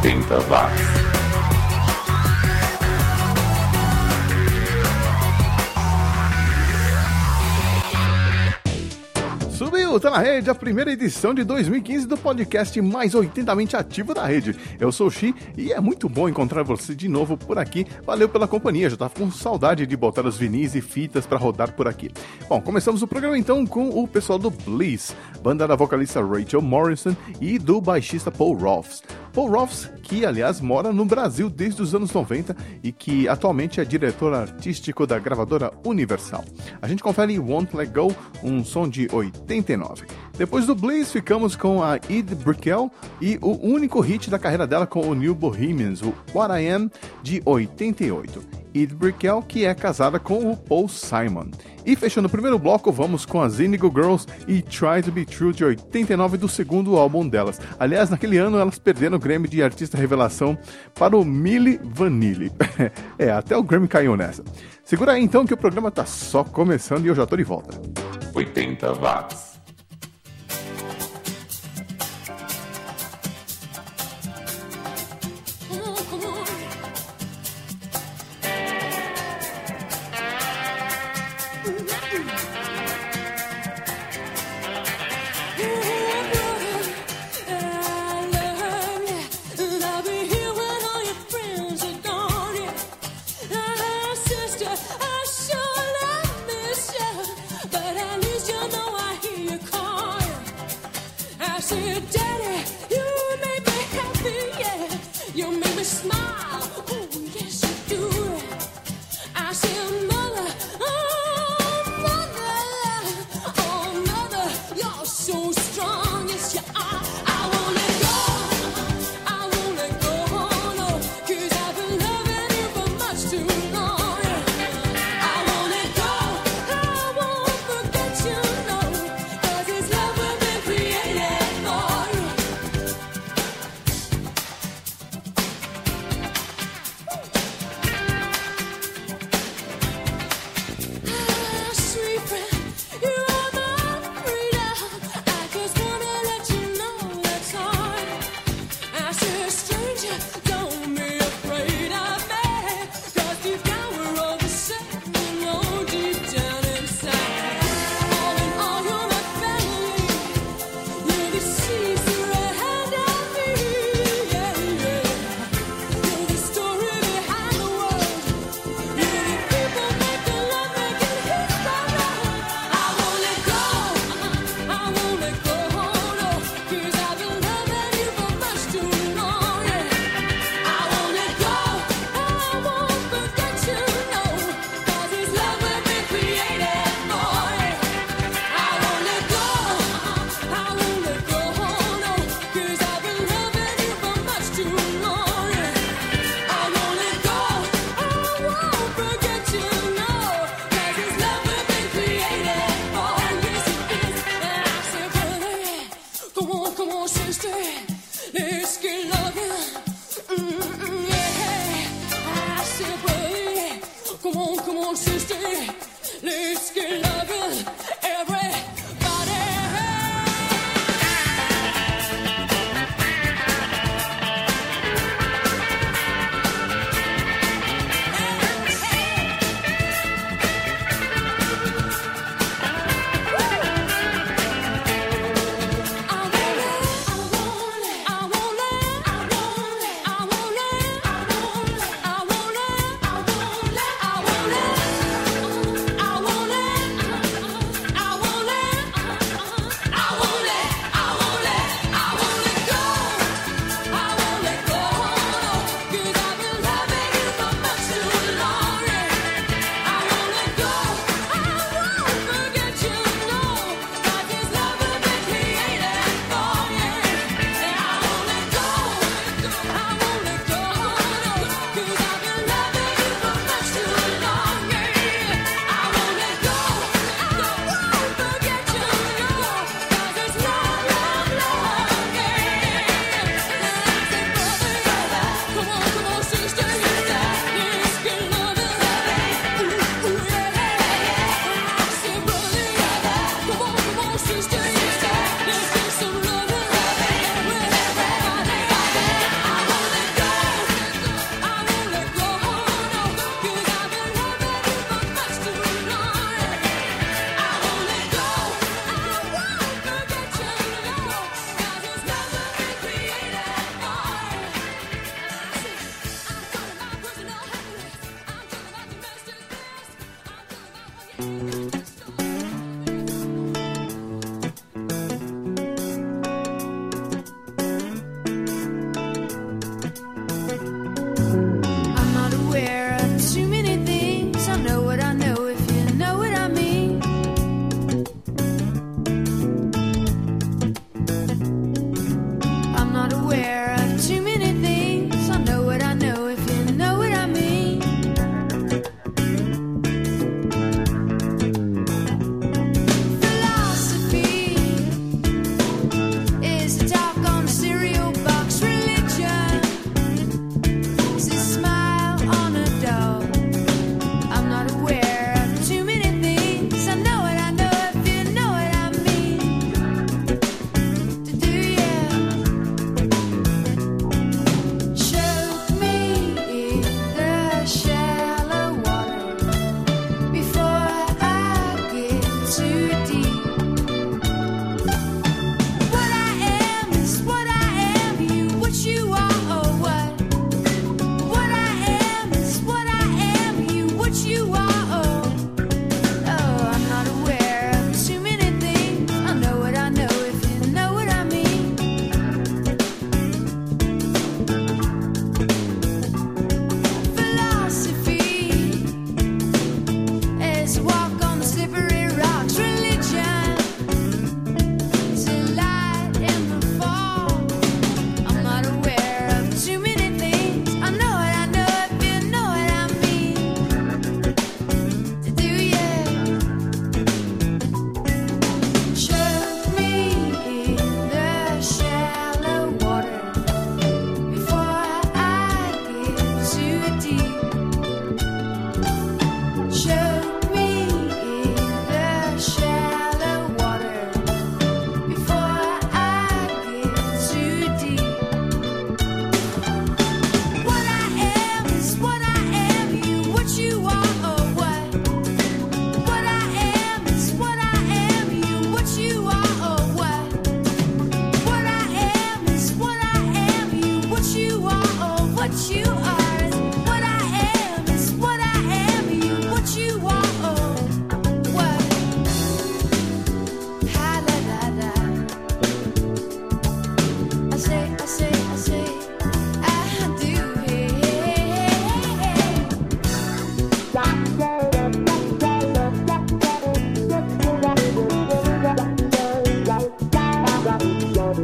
80 watts. Subiu, tá na rede, a primeira edição de 2015 do podcast mais 80mente ativo da rede. Eu sou o Xi e é muito bom encontrar você de novo por aqui. Valeu pela companhia, já tava com saudade de botar os vinis e fitas pra rodar por aqui. Bom, começamos o programa então com o pessoal do Bliss, banda da vocalista Rachel Morrison e do baixista Paul Rolfes. Paul Rolfes, que aliás mora no Brasil desde os anos 90 e que atualmente é diretor artístico da gravadora Universal. A gente confere Won't Let Go, um som de 89. Depois do Bliss, ficamos com a Edie Brickell e o único hit da carreira dela com o New Bohemians, o What I Am, de 88. Edie Brickell, que é casada com o Paul Simon. E fechando o primeiro bloco, vamos com as Indigo Girls e Try to Be True, de 89, do segundo álbum delas. Aliás, naquele ano elas perderam o Grammy de Artista Revelação para o Milli Vanilli. Até o Grammy caiu nessa. Segura aí então que o programa tá só começando e eu já tô de volta. 80 watts.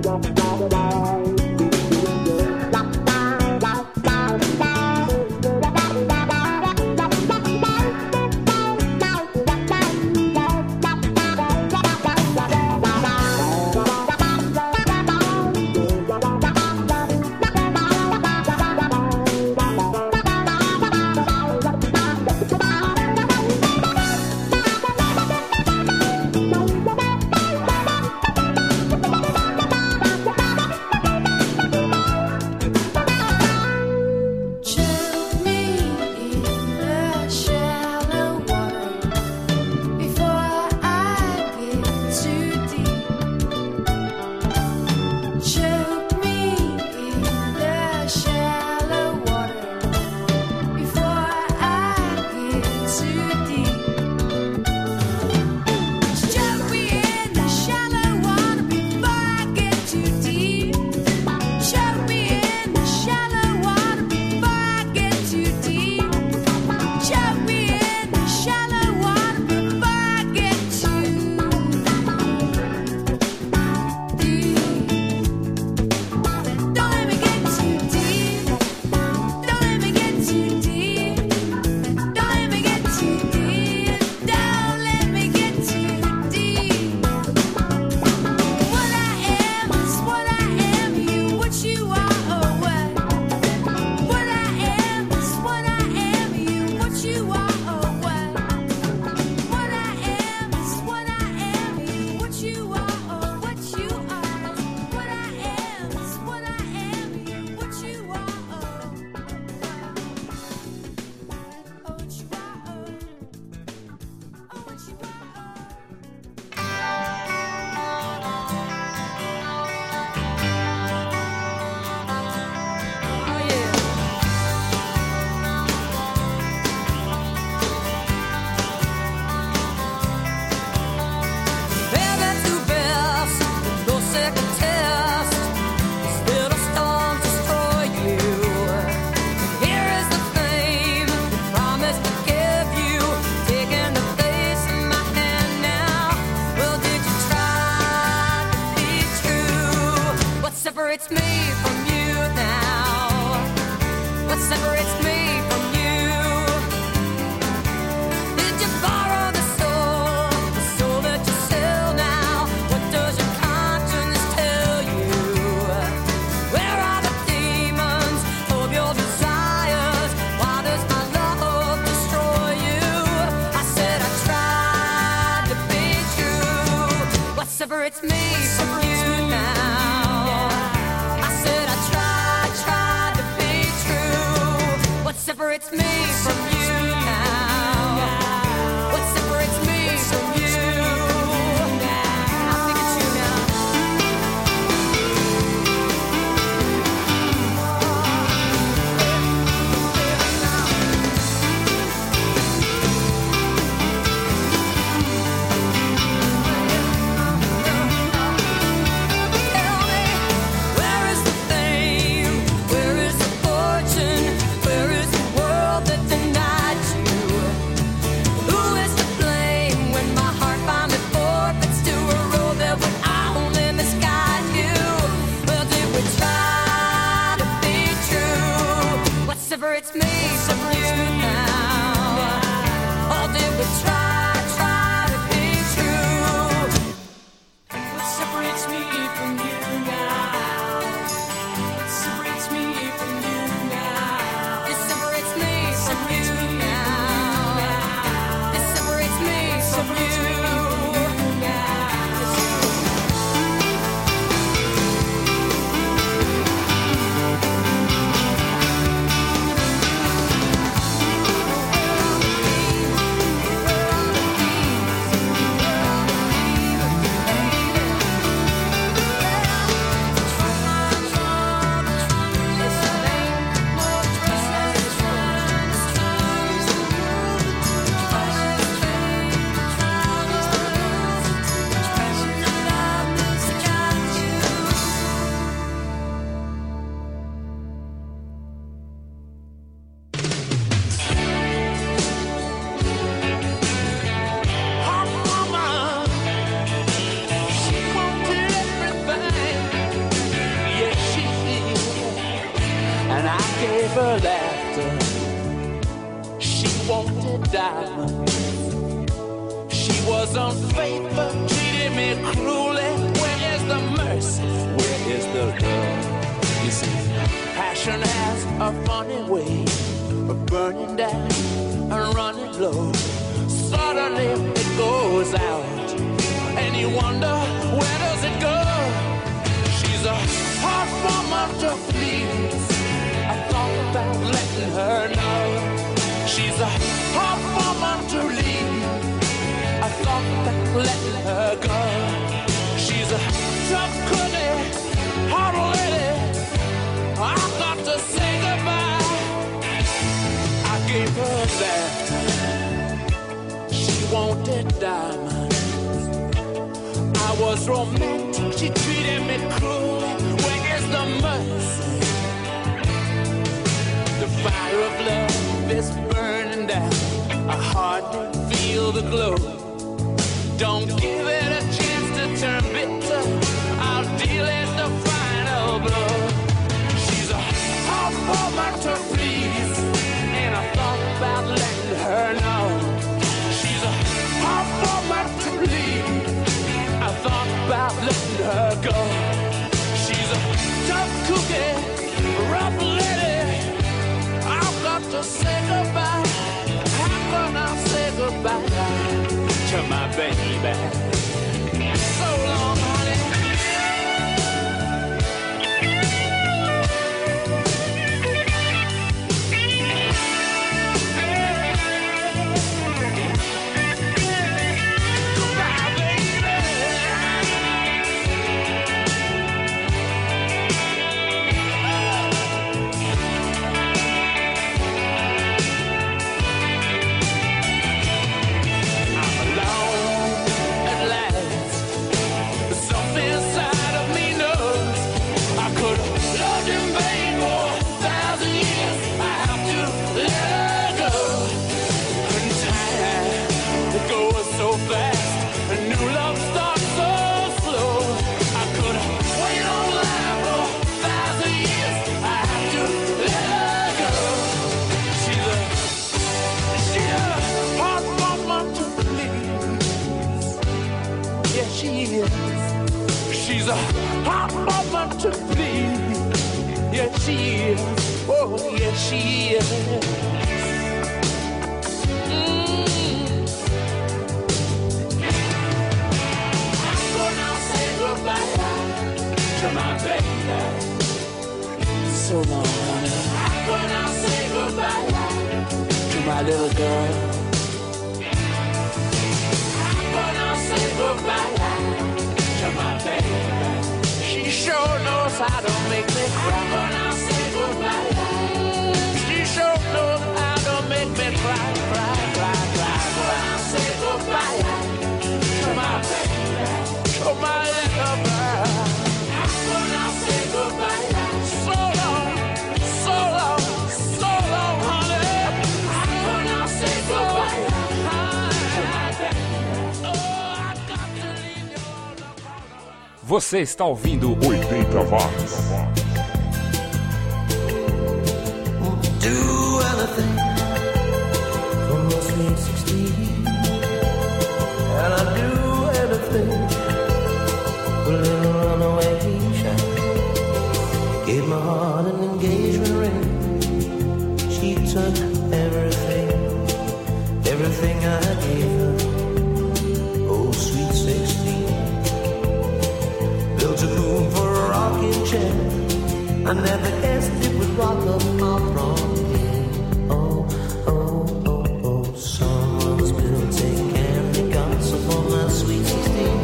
separates me from you now? What separates me from you? Did you borrow the soul that you sell now? What does your conscience tell you? Where are the demons of your desires? Why does my love destroy you? I said I tried to be true. What separates me from you now? Separates me from you now. What separates me from you? I think it's you now. Tell me, where is the fame? Where is the fortune? Where is the world that denied you? Who is to blame when my heart finally forfeits to a road that would only misguide you? Well, did we try to be true? What separates me from you now? Or did we try to be true? What separates me from you now? What separates me from you now? It separates me from you now. It separates me from you now. her laughter. She wanted diamonds. She was unfaithful, treated me cruelly. Where is the mercy? Where is the love? You see, passion has a funny way of burning down and running low. Suddenly it goes out, and you wonder, where does it go? She's a hard woman to please. I thought about letting her know. She's a hard woman to leave. I thought about letting her go. She's a tough cookie, hard lady. I've got to say goodbye. I gave her laughter. She wanted diamonds. I was romantic. She treated me cruelly. Where is the mercy? The fire of love is burning down. I hardly feel the glow. Don't give it a chance to turn bitter. I'll deal it the final blow. She's a hard woman to please, and I thought about letting her know. She's a hard woman to leave. I thought about letting her go. She's a tough cookie, rough lady. I've got to say goodbye. How can I say goodbye to my baby? So long, honey. Goodbye, baby. I'm alone at last. Something inside of me knows I could have loved in vain for 1,000 years. I have to let her go. And time goes so fast, and new love starts so slow. I could have waited on life for 1,000 years. I have to let her go. She's a hard woman to please. Yeah, she is. She's a hot woman to please. Yeah, she is. Oh, yeah, she is. I'm gonna say goodbye to my baby. So long, honey. I'm gonna say goodbye to my little girl. I'm gonna say goodbye to my baby. She sure knows how to make me cry. I'm gonna say goodbye. She sure knows how to make me cry, cry, cry, cry. I'm gonna say goodbye to my baby, to my little girl. I'm gonna say goodbye. So long, so long, so long, honey. I'm gonna say goodbye to my baby. Oh, I got to leave you alone. Você está ouvindo 80 watts. Do anything for my sweet 16, and I do anything for a little runaway child. Gave my heart an engagement ring. She took everything, everything I gave her. Oh, sweet 16. Built a room for a rocking chair. I never guessed it would rock up my prom here. Oh, oh, oh, oh. Someone's built a candy castle for my sweet 16.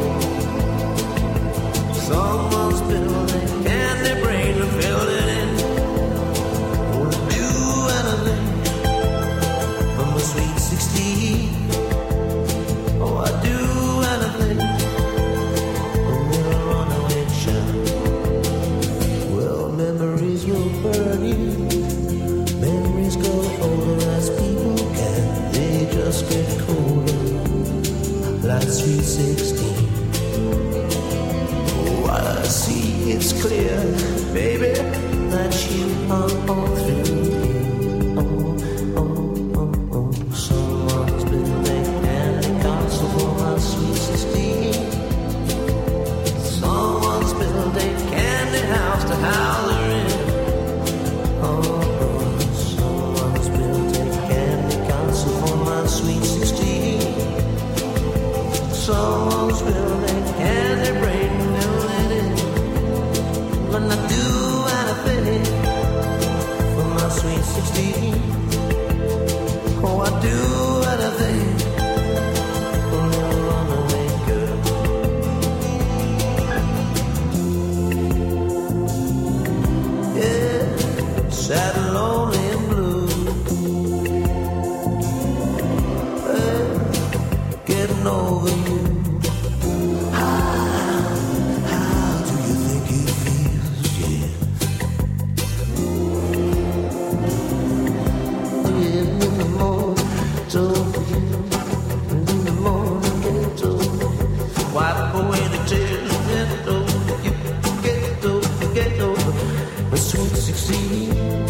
Someone's built a candy brain and filled it in. Oh, I'd do anything for my sweet 16. Oh, I'd do anything. A little runaway child. Well, memories will burn you. Memories go older as people can. They just get colder, like sweet 16. Oh, I see it's clear, baby, that you are all through. house her in. Oh, someone's built a candy castle for my sweet 16. Someone's built a candy brain, fill it in. But I do anything for my sweet 16. Oh, I do anything for a little runaway girl. Yeah, sad and lonely and blue. Getting over you. How do you think it feels? Yeah. In the morning, told you. In the morning, get over. Wipe away the tears and get over. You get over. The sweet 16.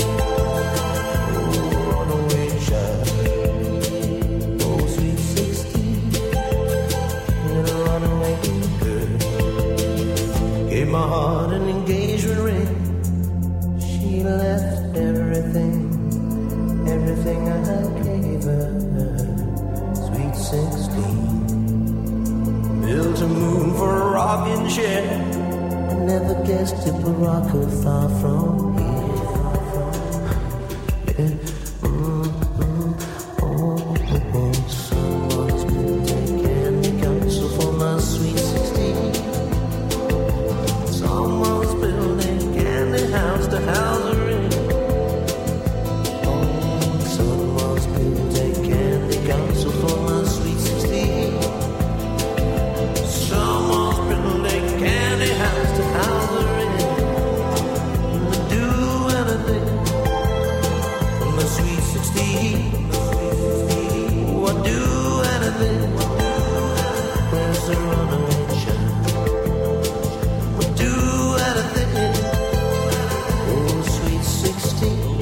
Oh, runaway child. Oh, sweet 16. Little runaway girl. Gave my heart an engagement ring. She left everything I gave her. Sweet 16. Built a moon for a rocking chair. I never guessed it would rock her far from here. Yeah. Someone's built a candy castle for my sweet 16. Someone's built a candy house to house her in. Oh, someone's built a candy castle for my sweet 16. Someone's built a candy house to house her in. To do anything for my sweet 16. Oh, I do anything. There's a runaway child. I do anything. Oh, sweet 16.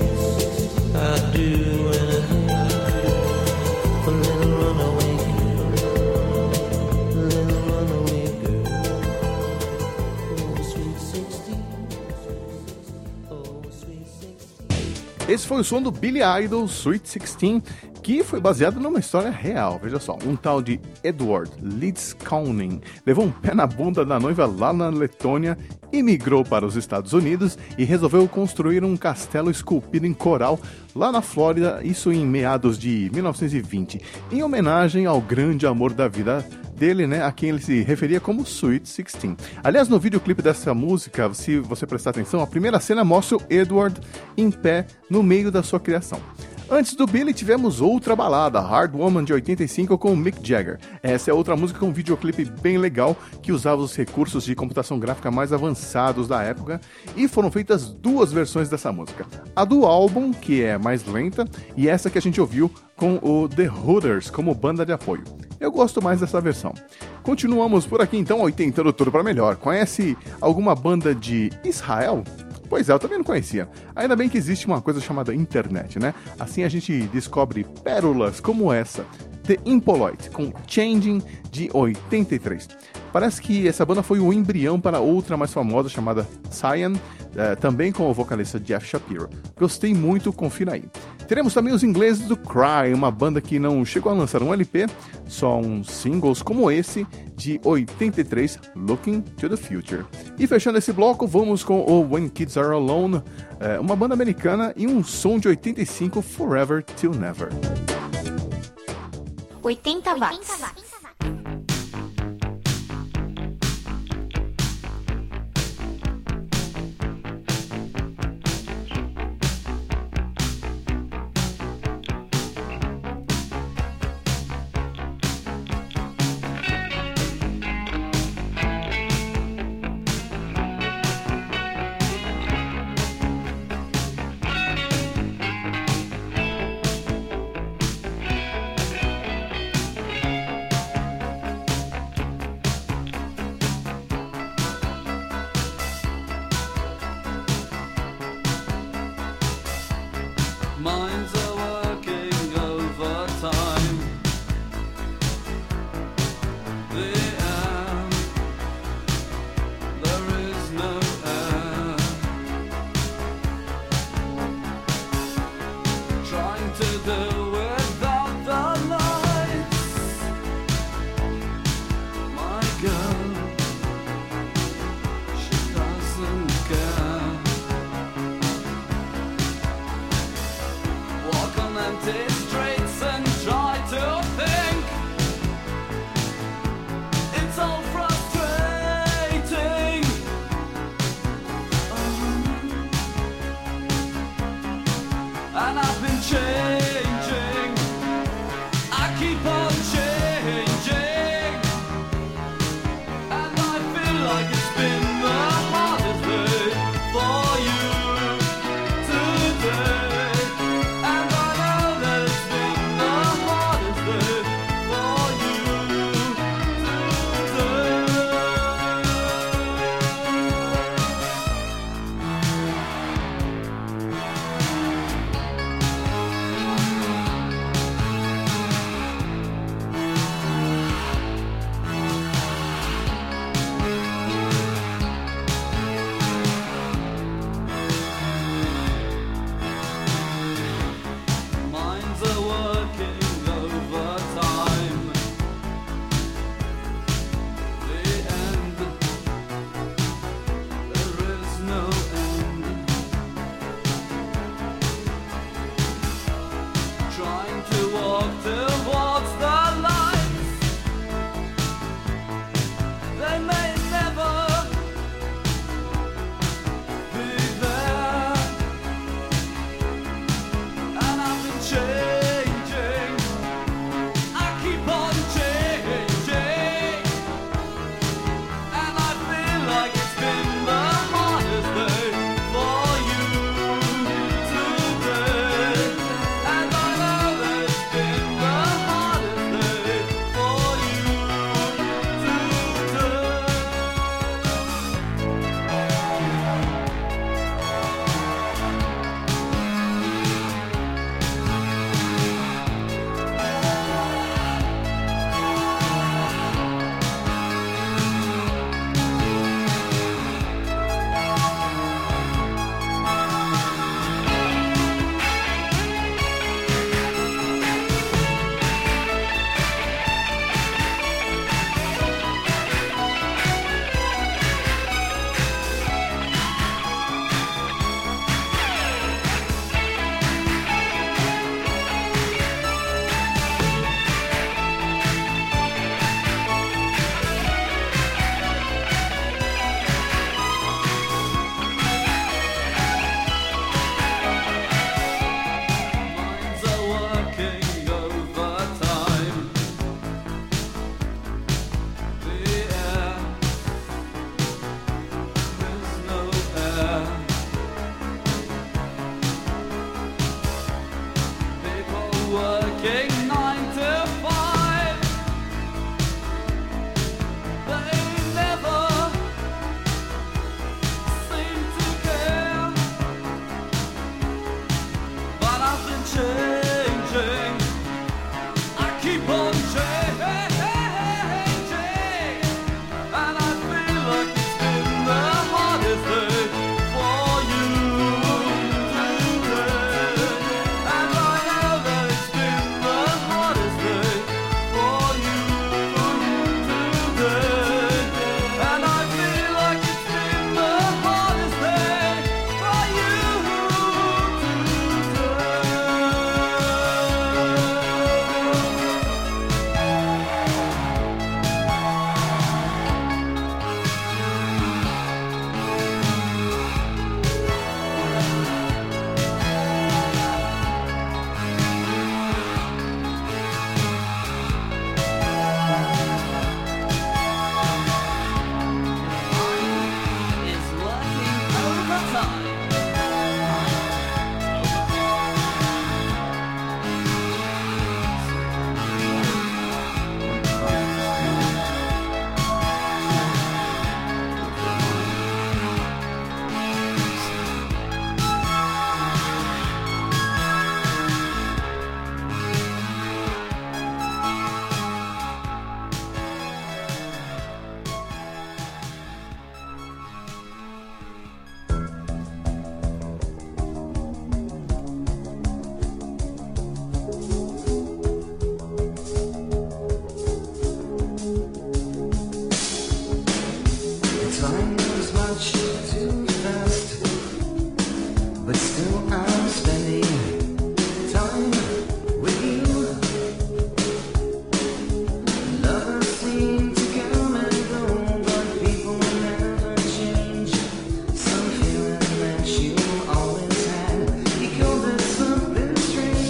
I do anything for a little runaway girl. Little runaway girl. Oh, sweet 16. Oh, sweet 16. Esse foi o som do Billy Idol, Sweet 16, que foi baseado numa história real. Veja só, um tal de Edward Lidskaunen levou um pé na bunda da noiva lá na Letônia, imigrou para os Estados Unidos e resolveu construir um castelo esculpido em coral lá na Flórida, isso em meados de 1920, em homenagem ao grande amor da vida dele, né, a quem ele se referia como Sweet 16. Aliás, no videoclipe dessa música, se você prestar atenção, a primeira cena mostra o Edward em pé no meio da sua criação. Antes do Billy, tivemos outra balada, Hard Woman, de 85, com o Mick Jagger. Essa é outra música com um videoclipe bem legal, que usava os recursos de computação gráfica mais avançados da época, e foram feitas duas versões dessa música. A do álbum, que é mais lenta, e essa que a gente ouviu com o The Hooters como banda de apoio. Eu gosto mais dessa versão. Continuamos por aqui então, oitentando tudo para melhor. Conhece alguma banda de Israel? Pois é, eu também não conhecia. Ainda bem que existe uma coisa chamada internet, né? Assim a gente descobre pérolas como essa, The Impolite, com Changing, de 83. Parece que essa banda foi o embrião para outra mais famosa chamada Cyan, também com o vocalista Jeff Shapiro. Gostei muito, confira aí. Teremos também os ingleses do Cry, uma banda que não chegou a lançar um LP, só uns singles como esse, de 83, Looking to the Future. E fechando esse bloco, vamos com o When Kids Are Alone, uma banda americana e um som de 85, Forever Till Never. 80 watts. changing. I keep on changing. And I feel like it's been the hardest day for you today. And I know that it's been the hardest day for you minds are working overtime. The end, there is no end. Trying to walk towards the lights. They may never be there. And I've been changing. I keep on changing. And I feel like it's been the hardest day for you today. And I know that it's been the hardest day for you minds are working overtime. The air, there's no air. People working 9 to 5. They never seem to care. But I've been changing. I keep on changing. And I feel like it's been the hardest day for you today. And I know that it's been the hardest day for you today. And I feel like it's been the hardest day for you It's working overtime. Time goes much too fast, but still I'm spending time with you. Lovers seem to come and go, but people never change. Some feeling that you always had, you called it something strange.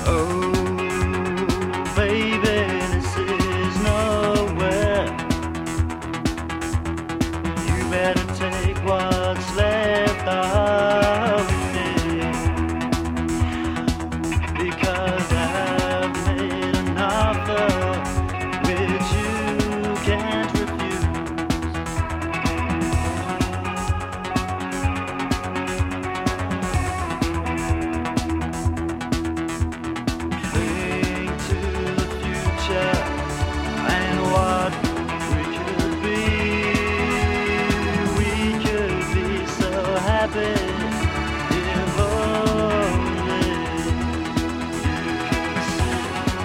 Oh, baby, this is nowhere. You better take what's left of me, because I've made an offer which you can't refuse. Think to the future and what we could be. We could be so happy if only you could see.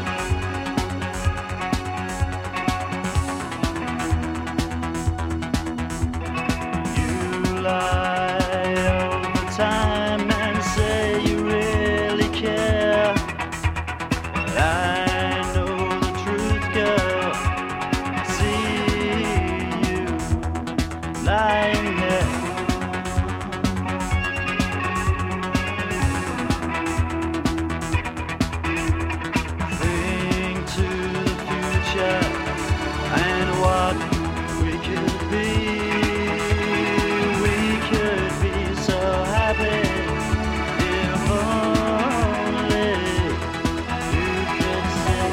You lie all the time and say you really care. But I know the truth, girl. See you lying there. Think to the future and what we could be. We could be so happy if only you could see.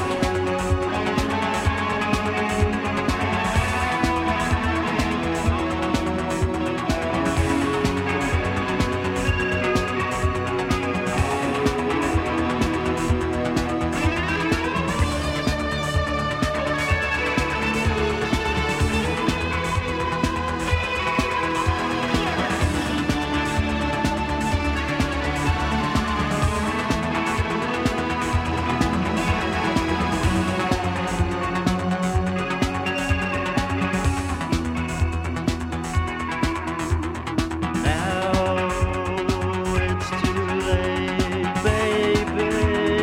Now it's too late, baby.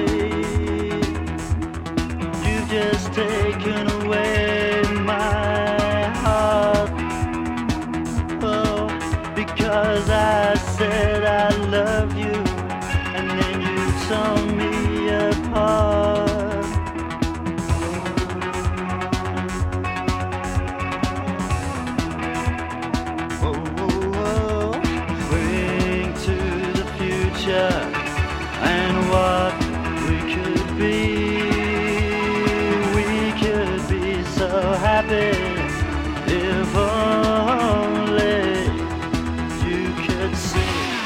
You've just taken away my heart. Oh, because I said I love you, and then you tore me apart. Oh, oh, oh. Think to the future and what we could be. We could be so happy if only you could see.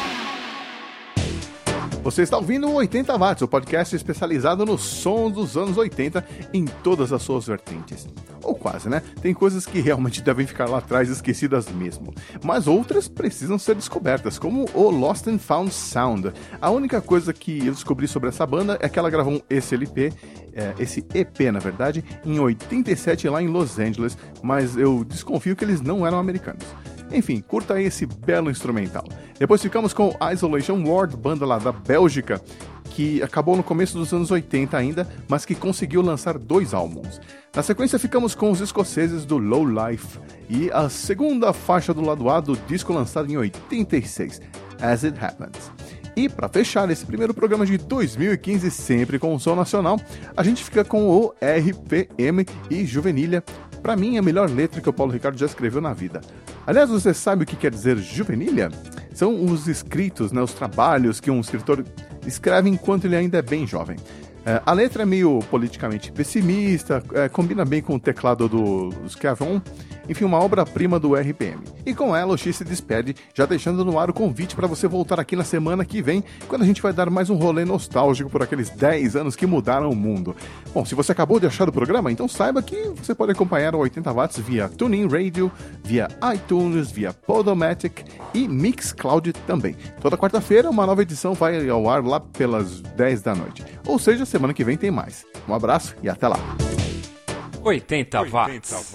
Você está ouvindo o 80 Watts, o podcast especializado no som dos anos 80 em todas as suas vertentes. Ou quase, né? Tem coisas que realmente devem ficar lá atrás esquecidas mesmo. Mas outras precisam ser descobertas, como o Lost and Found Sound. A única coisa que eu descobri sobre essa banda é que ela gravou esse EP, na verdade, em 87 lá em Los Angeles, mas eu desconfio que eles não eram americanos. Enfim, curta aí esse belo instrumental. Depois ficamos com Isolation Ward, banda lá da Bélgica, que acabou no começo dos anos 80 ainda, mas que conseguiu lançar 2 álbuns. Na sequência ficamos com os escoceses do Low Life e a segunda faixa do lado A do disco lançado em 86, As It Happens. E para fechar esse primeiro programa de 2015, sempre com o som nacional, a gente fica com o RPM e Juvenilha. Pra mim, a melhor letra que o Paulo Ricardo já escreveu na vida. Aliás, você sabe o que quer dizer juvenilha? São os escritos, né, os trabalhos que um escritor escreve enquanto ele ainda é bem jovem. A letra é meio politicamente pessimista, combina bem com o teclado do Scavon, enfim, uma obra-prima do RPM. E com ela o X se despede, já deixando no ar o convite para você voltar aqui na semana que vem, quando a gente vai dar mais um rolê nostálgico por aqueles 10 anos que mudaram o mundo. Bom, se você acabou de achar o programa, então saiba que você pode acompanhar o 80 Watts via TuneIn Radio, via iTunes, via Podomatic e Mixcloud também. Toda quarta-feira uma nova edição vai ao ar lá pelas 10 da noite. Ou seja, semana que vem tem mais. Um abraço e até lá. 80 watts.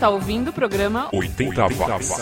está ouvindo o programa 80 watts.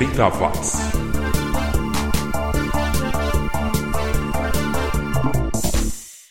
80 watts.